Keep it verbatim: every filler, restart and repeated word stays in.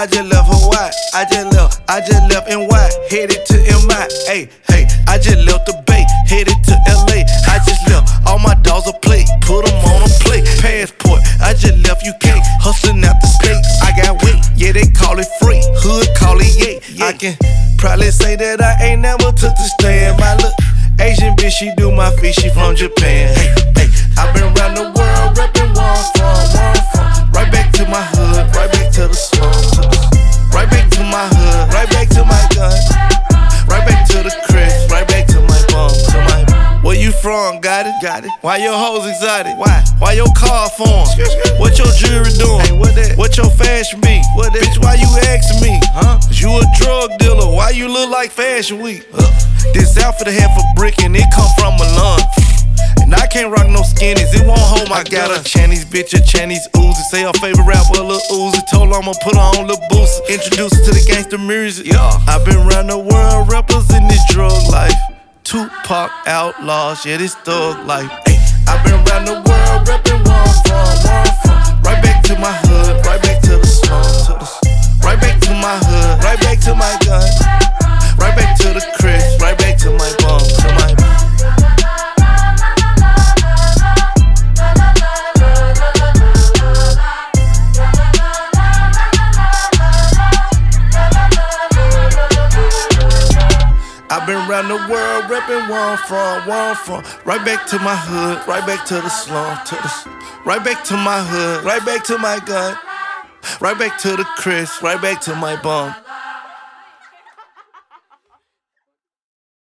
I just left Hawaii. I just left, I just left N Y, headed to M I. Hey, hey, I just left the Bay, headed to L A. I just left all my dogs a plate, put them on a plate. Passport, I just left U K, hustling out the States. I got weight, yeah, they call it free. Hood call it yay. I can probably say that I ain't never took the stand. My look Asian bitch, she do my feet, she from Japan. Hey, hey, I been around the world, reppin' where I'm from, where I'm from. Right back to my hood, right back to the slum, to the, right back to my hood, right back to my gun, right back to the crib, right back to my bum, to my. Where you from? Got it, got it. Why your hoes exotic? Why? Why your car form? What your jewelry doing? Hey, what that? What your fashion be? What that? Bitch, why you asking me? Huh? Cause you a drug dealer. Why you look like Fashion Week? Uh, this outfit a half a brick and it come from Milan. And I can't rock no skinnies, it won't hold my gun. Got a Chinese bitch, a Chinese Uzi. Say her favorite rapper, Lil Uzi. Told her I'ma put her on Lil Boosie. Introduce her to the gangster music. Yeah. I been around the world, rappers in this drug life. Tupac, outlaws, yeah, this thug life. Ay, I been around the world, reppin' where I'm from, where I'm from. Right back to my hood, right back to the slum, to the, right back to my hood, right back to my gun, right back to the crib, right back to my bum, to my. I've been around the world, reppin' where I'm from, where I'm from. Right back to my hood, right back to the slum, to the, right back to my hood, right back to my gun, right back to the crib, right back to my bum.